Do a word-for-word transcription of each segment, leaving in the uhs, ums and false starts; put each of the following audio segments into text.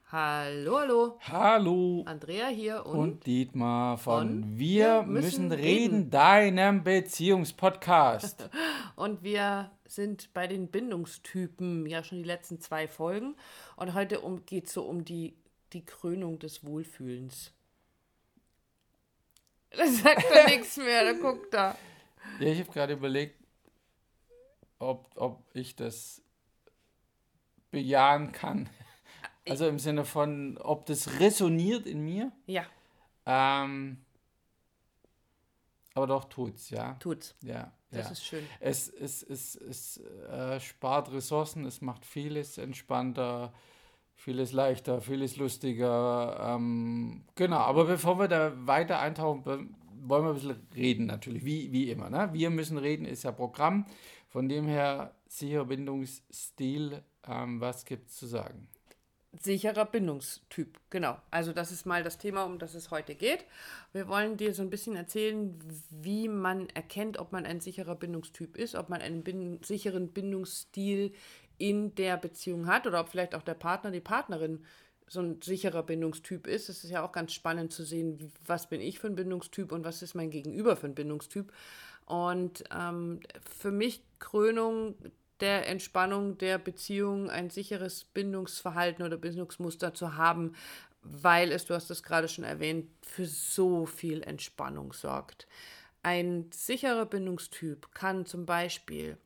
Hallo, hallo. Hallo Andrea hier und, und Dietmar von von Wir müssen müssen reden, reden. deinem Beziehungspodcast. Und wir sind bei den Bindungstypen, ja schon die letzten zwei Folgen. Und heute um, geht es so um die, die Krönung des Wohlfühlens. Da sagt er nichts mehr, da guckt er. Ja, ich habe gerade überlegt, ob, ob ich das bejahen kann. Also im Sinne von, ob das resoniert in mir. Ja, Ähm, aber doch tut's, ja. tut's. Ja, Das ja. ist schön. Es, es, es, es äh, spart Ressourcen, es macht vieles entspannter, vieles leichter, vieles lustiger. Ähm, genau, aber bevor wir da weiter eintauchen, be- wollen wir ein bisschen reden natürlich, wie, wie immer. Ne? Wir müssen reden ist ja Programm. Von dem her sicherer Bindungsstil, ähm, was gibt's zu sagen? Sicherer Bindungstyp, genau. Also das ist mal das Thema, um das es heute geht. Wir wollen dir so ein bisschen erzählen, wie man erkennt, ob man ein sicherer Bindungstyp ist, ob man einen bin- sicheren Bindungsstil in der Beziehung hat oder ob vielleicht auch der Partner, die Partnerin so ein sicherer Bindungstyp ist. Es ist ja auch ganz spannend zu sehen, wie, was bin ich für ein Bindungstyp und was ist mein Gegenüber für ein Bindungstyp. Und ähm, für mich Krönung der Entspannung der Beziehung ein sicheres Bindungsverhalten oder Bindungsmuster zu haben, weil es, du hast es gerade schon erwähnt, für so viel Entspannung sorgt. Ein sicherer Bindungstyp kann zum Beispiel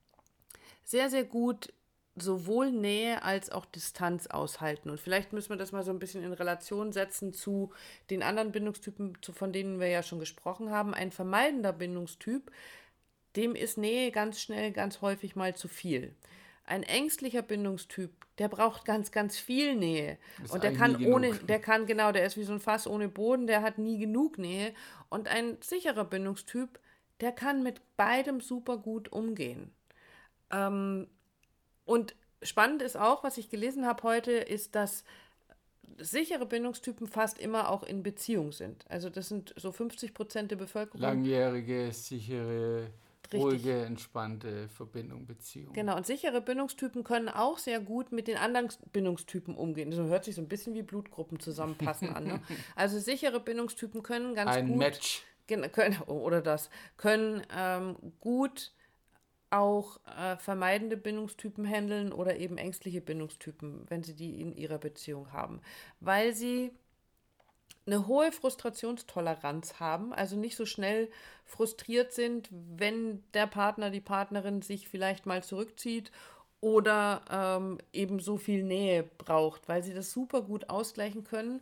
sehr, sehr gut sowohl Nähe als auch Distanz aushalten. Und vielleicht müssen wir das mal so ein bisschen in Relation setzen zu den anderen Bindungstypen, von denen wir ja schon gesprochen haben. Ein vermeidender Bindungstyp, dem ist Nähe ganz schnell, ganz häufig mal zu viel. Ein ängstlicher Bindungstyp, der braucht ganz, ganz viel Nähe. Ist Und der eigentlich kann nie ohne, genug. der kann, genau, der ist wie so ein Fass ohne Boden, der hat nie genug Nähe. Und ein sicherer Bindungstyp, der kann mit beidem super gut umgehen. Ähm, und spannend ist auch, was ich gelesen habe heute, ist, dass sichere Bindungstypen fast immer auch in Beziehung sind. Also das sind so fünfzig Prozent der Bevölkerung. Langjährige, sichere, Richtig. ruhige, entspannte Verbindung, Beziehung. Genau, und sichere Bindungstypen können auch sehr gut mit den anderen Bindungstypen umgehen. Das hört sich so ein bisschen wie Blutgruppen zusammenpassen an. Ne? Also sichere Bindungstypen können ganz Ein gut, Match. können, oder das, können ähm, gut auch äh, vermeidende Bindungstypen handeln oder eben ängstliche Bindungstypen, wenn sie die in ihrer Beziehung haben. Weil sie eine hohe Frustrationstoleranz haben, also nicht so schnell frustriert sind, wenn der Partner, die Partnerin sich vielleicht mal zurückzieht oder ähm, eben so viel Nähe braucht, weil sie das super gut ausgleichen können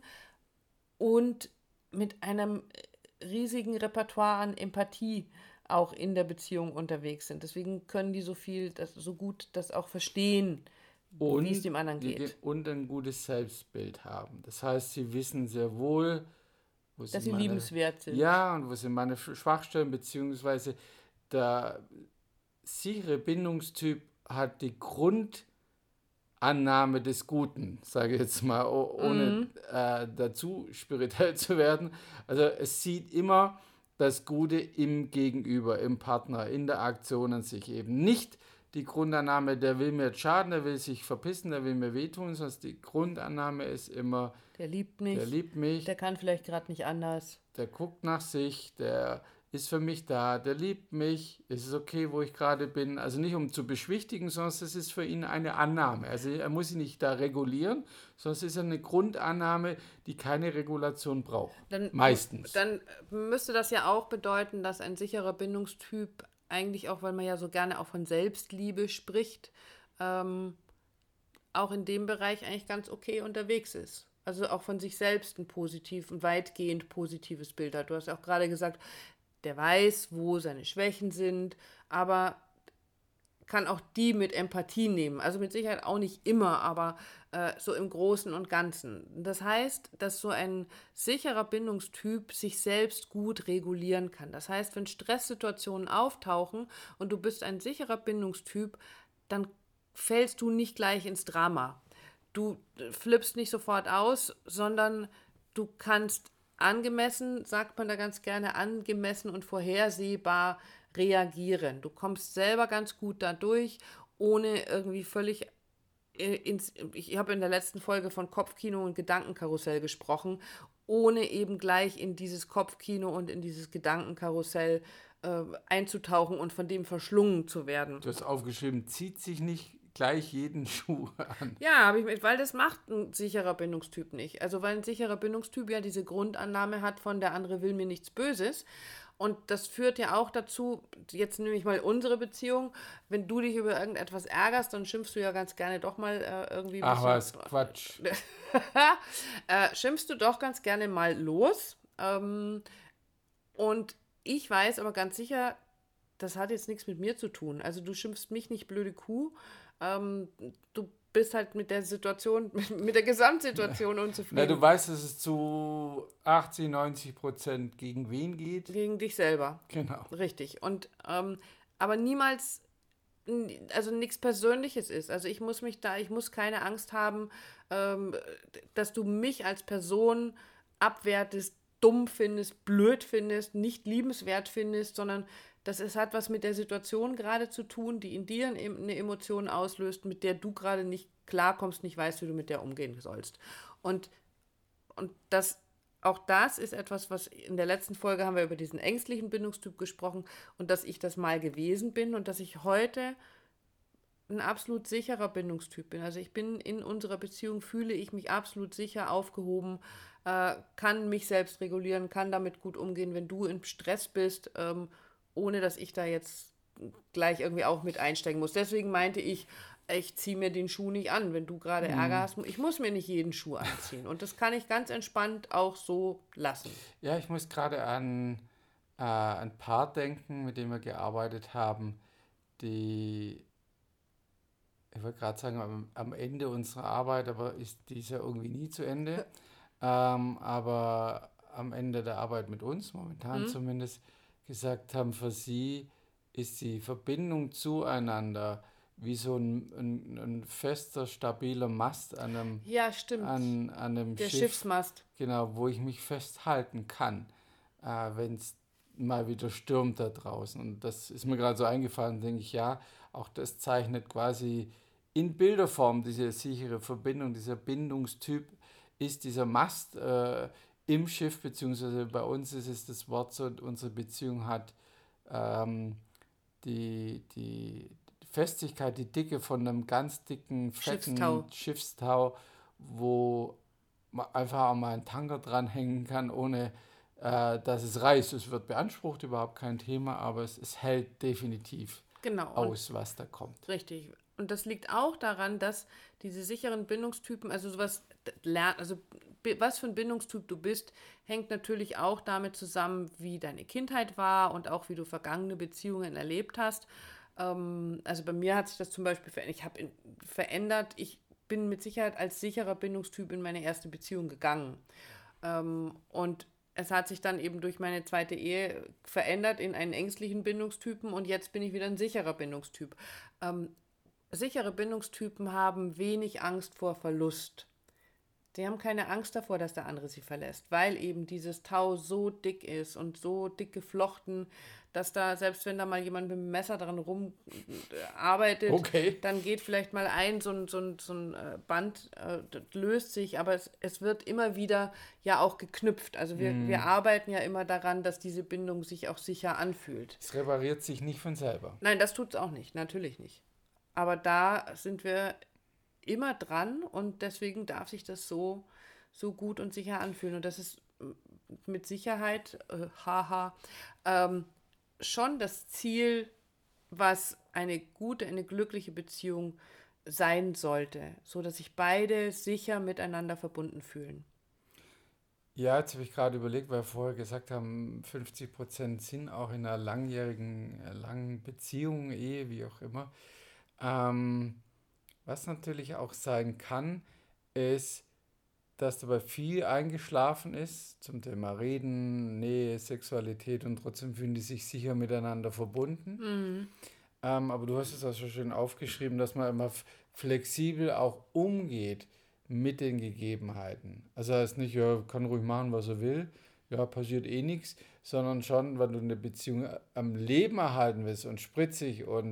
und mit einem riesigen Repertoire an Empathie auch in der Beziehung unterwegs sind. Deswegen können die so viel, das, so gut das auch verstehen, wie es Und, dem anderen die, geht. und ein gutes Selbstbild haben. Das heißt, sie wissen sehr wohl, wo Dass sind sie meine, liebenswert sind. ja, und wo sind meine Schwachstellen, beziehungsweise der sichere Bindungstyp hat die Grundannahme des Guten, sage ich jetzt mal, oh- ohne Mhm. äh, dazu spirituell zu werden. Also es sieht immer das Gute im Gegenüber, im Partner, in der Aktion an sich eben. Nicht die Grundannahme, der will mir jetzt schaden, der will sich verpissen, der will mir wehtun, sondern die Grundannahme ist immer, Der liebt der mich, liebt mich, der kann vielleicht gerade nicht anders. der guckt nach sich, der ist für mich da, der liebt mich, es ist okay, wo ich gerade bin. Also nicht um zu beschwichtigen, sondern es ist für ihn eine Annahme. Also er muss sich nicht da regulieren, sondern es ist eine Grundannahme, die keine Regulation braucht. Dann, Meistens. dann müsste das ja auch bedeuten, dass ein sicherer Bindungstyp eigentlich auch, weil man ja so gerne auch von Selbstliebe spricht, ähm, auch in dem Bereich eigentlich ganz okay unterwegs ist. Also auch von sich selbst ein positiv, ein weitgehend positives Bild hat. Du hast ja auch gerade gesagt, der weiß, wo seine Schwächen sind, aber kann auch die mit Empathie nehmen. Also mit Sicherheit auch nicht immer, aber äh, so im Großen und Ganzen. Das heißt, dass so ein sicherer Bindungstyp sich selbst gut regulieren kann. Das heißt, wenn Stresssituationen auftauchen und du bist ein sicherer Bindungstyp, dann fällst du nicht gleich ins Drama. Du flippst nicht sofort aus, sondern du kannst angemessen, sagt man da ganz gerne, angemessen und vorhersehbar reagieren. Du kommst selber ganz gut dadurch, ohne irgendwie völlig äh, ins, ich habe in der letzten Folge von Kopfkino und Gedankenkarussell gesprochen, ohne eben gleich in dieses Kopfkino und in dieses Gedankenkarussell äh, einzutauchen und von dem verschlungen zu werden. Du hast aufgeschrieben, zieht sich nicht gleich jeden Schuh an. Ja, habe ich mit, weil das macht ein sicherer Bindungstyp nicht. Also weil ein sicherer Bindungstyp ja diese Grundannahme hat von der andere will mir nichts Böses. Und das führt ja auch dazu, jetzt nehme ich mal unsere Beziehung, wenn du dich über irgendetwas ärgerst, dann schimpfst du ja ganz gerne doch mal äh, irgendwie ein Ach bisschen. was, Quatsch. äh, schimpfst du doch ganz gerne mal los. Ähm, und ich weiß aber ganz sicher, das hat jetzt nichts mit mir zu tun. Also du schimpfst mich nicht blöde Kuh. Ähm, du bist halt mit der Situation, mit der Gesamtsituation Na, unzufrieden. du weißt, dass es zu achtzig, neunzig Prozent gegen wen geht? Gegen dich selber. Genau. Richtig. Und ähm, aber niemals, n- also nichts Persönliches ist. Also ich muss mich da, ich muss keine Angst haben, ähm, dass du mich als Person abwertest, dumm findest, blöd findest, nicht liebenswert findest, sondern das es hat was mit der Situation gerade zu tun, die in dir eine eine Emotion auslöst, mit der du gerade nicht klarkommst, nicht weißt, wie du mit der umgehen sollst. Und und das, auch das ist etwas, was in der letzten Folge haben wir über diesen ängstlichen Bindungstyp gesprochen und dass ich das mal gewesen bin und dass ich heute ein absolut sicherer Bindungstyp bin. Also ich bin in unserer Beziehung, fühle ich mich absolut sicher aufgehoben, äh, kann mich selbst regulieren, kann damit gut umgehen, wenn du im Stress bist, ähm, ohne dass ich da jetzt gleich irgendwie auch mit einsteigen muss. Deswegen meinte ich, ich ziehe mir den Schuh nicht an. Wenn du gerade Ärger hast, ich muss mir nicht jeden Schuh anziehen. Und das kann ich ganz entspannt auch so lassen. Ja, ich muss gerade an äh, ein Paar denken, mit dem wir gearbeitet haben, die, ich wollte gerade sagen, am, am Ende unserer Arbeit, aber ist dies ja irgendwie nie zu Ende. Ähm, aber am Ende der Arbeit mit uns, momentan Hm? zumindest, gesagt haben, für sie ist die Verbindung zueinander wie so ein, ein, ein fester, stabiler Mast an einem, Ja, stimmt. an, an einem Der Schiff, Schiffsmast. genau, wo ich mich festhalten kann, äh, wenn es mal wieder stürmt da draußen. Und das ist mir gerade so eingefallen, denke ich, ja, auch das zeichnet quasi in Bilderform diese sichere Verbindung, dieser Bindungstyp ist dieser Mast äh, im Schiff, beziehungsweise bei uns ist es das Wort so, unsere Beziehung hat ähm, die, die Festigkeit, die Dicke von einem ganz dicken, fetten Schiffstau. Schiffstau, wo man einfach auch mal einen Tanker dranhängen kann, ohne äh, dass es reißt. Es wird beansprucht, überhaupt kein Thema, aber es, es hält definitiv Genau. Und aus, was da kommt. richtig. Und das liegt auch daran, dass diese sicheren Bindungstypen, also sowas lernen, also bi- was für ein Bindungstyp du bist, hängt natürlich auch damit zusammen, wie deine Kindheit war und auch wie du vergangene Beziehungen erlebt hast. Ähm, also bei mir hat sich das zum Beispiel verändert. Ich habe in- verändert, ich bin mit Sicherheit als sicherer Bindungstyp in meine erste Beziehung gegangen. Ähm, und es hat sich dann eben durch meine zweite Ehe verändert in einen ängstlichen Bindungstypen und jetzt bin ich wieder ein sicherer Bindungstyp. Ähm, Sichere Bindungstypen haben wenig Angst vor Verlust. Die haben keine Angst davor, dass der andere sie verlässt, weil eben dieses Tau so dick ist und so dick geflochten, dass da, selbst wenn da mal jemand mit dem Messer dran rumarbeitet, Okay. dann geht vielleicht mal ein, so ein, so ein, so ein äh, Band, äh, das löst sich, aber es, es wird immer wieder ja auch geknüpft. Also wir, wir arbeiten ja immer daran, dass diese Bindung sich auch sicher anfühlt. Es repariert sich nicht von selber. Nein, das tut es auch nicht, natürlich nicht. Aber da sind wir immer dran und deswegen darf sich das so, so gut und sicher anfühlen. Und das ist m- mit Sicherheit, äh, haha, ähm, schon das Ziel, was eine gute, eine glückliche Beziehung sein sollte, so dass sich beide sicher miteinander verbunden fühlen. Ja, jetzt habe ich gerade überlegt, weil wir vorher gesagt haben, fünfzig Prozent sind auch in einer langjährigen, äh, langen Beziehung, Ehe, wie auch immer. Ähm, was natürlich auch sein kann, ist, dass dabei viel eingeschlafen ist zum Thema Reden, Nähe, Sexualität und trotzdem fühlen die sich sicher miteinander verbunden. Mhm. Ähm, aber du hast es auch so schön aufgeschrieben, dass man immer f- flexibel auch umgeht mit den Gegebenheiten. Also heißt nicht, ja, kann ruhig machen, was er will, ja, passiert eh nichts, sondern schon, wenn du eine Beziehung am Leben erhalten willst und spritzig und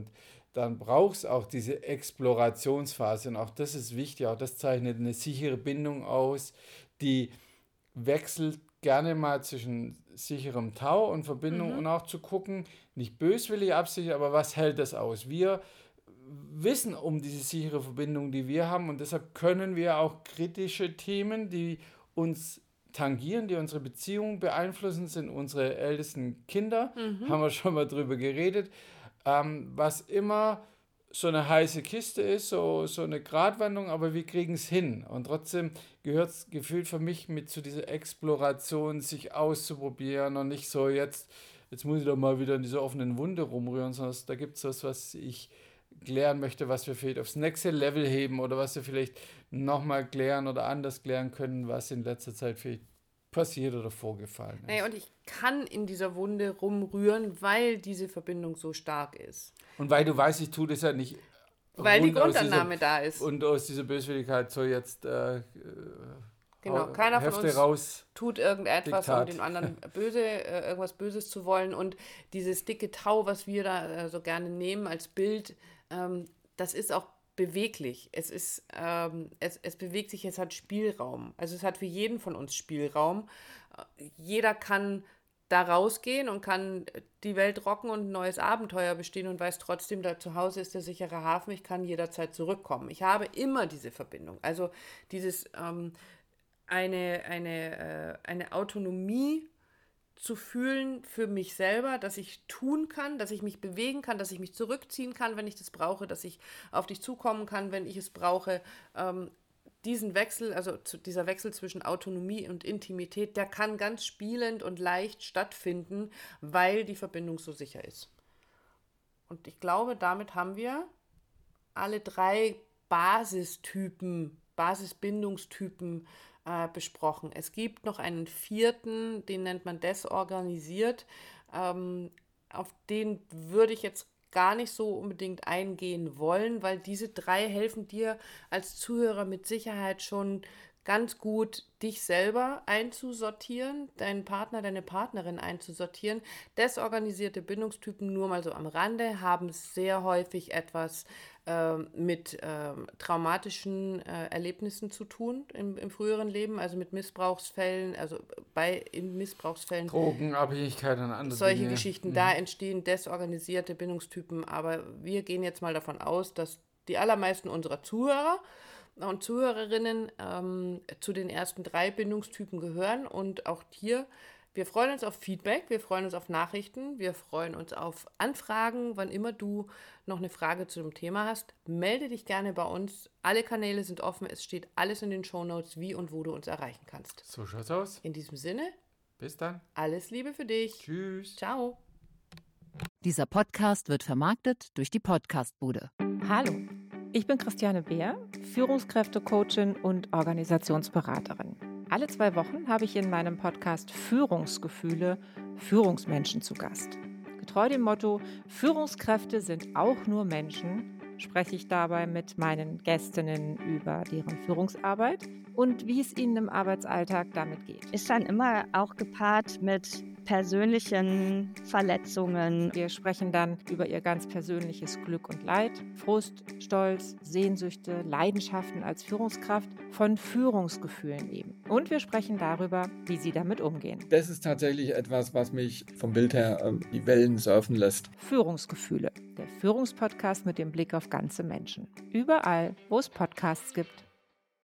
dann braucht es auch diese Explorationsphase. Und auch das ist wichtig, auch das zeichnet eine sichere Bindung aus, die wechselt gerne mal zwischen sicherem Tau und Verbindung Mhm. und auch zu gucken, nicht böswillig absichern, aber was hält das aus? Wir wissen um diese sichere Verbindung, die wir haben, und deshalb können wir auch kritische Themen, die uns tangieren, die unsere Beziehung beeinflussen, sind unsere ältesten Kinder, Mhm. haben wir schon mal drüber geredet, ähm, was immer so eine heiße Kiste ist, so, so eine Gratwanderung, aber wir kriegen es hin. Und trotzdem gehört es gefühlt für mich mit zu dieser Exploration, sich auszuprobieren und nicht so jetzt, jetzt muss ich doch mal wieder in dieser offenen Wunde rumrühren, sondern da gibt es was, was ich klären möchte, was wir vielleicht aufs nächste Level heben oder was wir vielleicht nochmal klären oder anders klären können, was in letzter Zeit vielleicht passiert oder vorgefallen Naja, ist. und ich kann in dieser Wunde rumrühren, weil diese Verbindung so stark ist. Und weil du weißt, ich tue das ja nicht Weil die rund aus dieser, Grundannahme da ist. und aus dieser Böswilligkeit so jetzt äh, Genau, Hau- keiner von Hefte uns raus. tut irgendetwas, um Diktat. den anderen böse, äh, irgendwas Böses zu wollen. Und dieses dicke Tau, was wir da äh, so gerne nehmen als Bild, ähm, das ist auch beweglich. Es ist, ähm, es, es bewegt sich, es hat Spielraum. Also es hat für jeden von uns Spielraum. Äh, Jeder kann da rausgehen und kann die Welt rocken und ein neues Abenteuer bestehen und weiß trotzdem, da zu Hause ist der sichere Hafen, ich kann jederzeit zurückkommen. Ich habe immer diese Verbindung. Also dieses ähm, eine, eine, äh, eine Autonomie zu fühlen für mich selber, dass ich tun kann, dass ich mich bewegen kann, dass ich mich zurückziehen kann, wenn ich das brauche, dass ich auf dich zukommen kann, wenn ich es brauche. Ähm, diesen Wechsel, also zu, dieser Wechsel zwischen Autonomie und Intimität, der kann ganz spielend und leicht stattfinden, weil die Verbindung so sicher ist. Und ich glaube, damit haben wir alle drei Basistypen, Basisbindungstypen äh, besprochen. Es gibt noch einen vierten, den nennt man desorganisiert. Ähm, auf den würde ich jetzt gar nicht so unbedingt eingehen wollen, weil diese drei helfen dir als Zuhörer mit Sicherheit schon ganz gut, dich selber einzusortieren, deinen Partner, deine Partnerin einzusortieren. Desorganisierte Bindungstypen, nur mal so am Rande, haben sehr häufig etwas äh, mit äh, traumatischen äh, Erlebnissen zu tun im, im früheren Leben, also mit Missbrauchsfällen, also bei in Missbrauchsfällen. Drogenabhängigkeit und andere Solche Dinge. Geschichten, da entstehen desorganisierte Bindungstypen, aber wir gehen jetzt mal davon aus, dass die allermeisten unserer Zuhörer und Zuhörerinnen ähm, zu den ersten drei Bindungstypen gehören. Und auch hier, wir freuen uns auf Feedback, wir freuen uns auf Nachrichten, wir freuen uns auf Anfragen. Wann immer du noch eine Frage zu dem Thema hast, melde dich gerne bei uns. Alle Kanäle sind offen, es steht alles in den Shownotes, wie und wo du uns erreichen kannst. So schaut's aus. In diesem Sinne, Bis dann. alles Liebe für dich. Tschüss. Ciao. Dieser Podcast wird vermarktet durch die Podcastbude. Hallo, ich bin Christiane Beer, Führungskräftecoachin und Organisationsberaterin. Alle zwei Wochen habe ich in meinem Podcast Führungsgefühle Führungsmenschen zu Gast. Getreu dem Motto, Führungskräfte sind auch nur Menschen, spreche ich dabei mit meinen Gästinnen über deren Führungsarbeit und wie es ihnen im Arbeitsalltag damit geht. Ist dann immer auch gepaart mit persönlichen Verletzungen. Wir sprechen dann über ihr ganz persönliches Glück und Leid, Frust, Stolz, Sehnsüchte, Leidenschaften als Führungskraft, von Führungsgefühlen eben. Und wir sprechen darüber, wie sie damit umgehen. Das ist tatsächlich etwas, was mich vom Bild her ähm, die Wellen surfen lässt. Führungsgefühle, der Führungspodcast mit dem Blick auf ganze Menschen. Überall, wo es Podcasts gibt.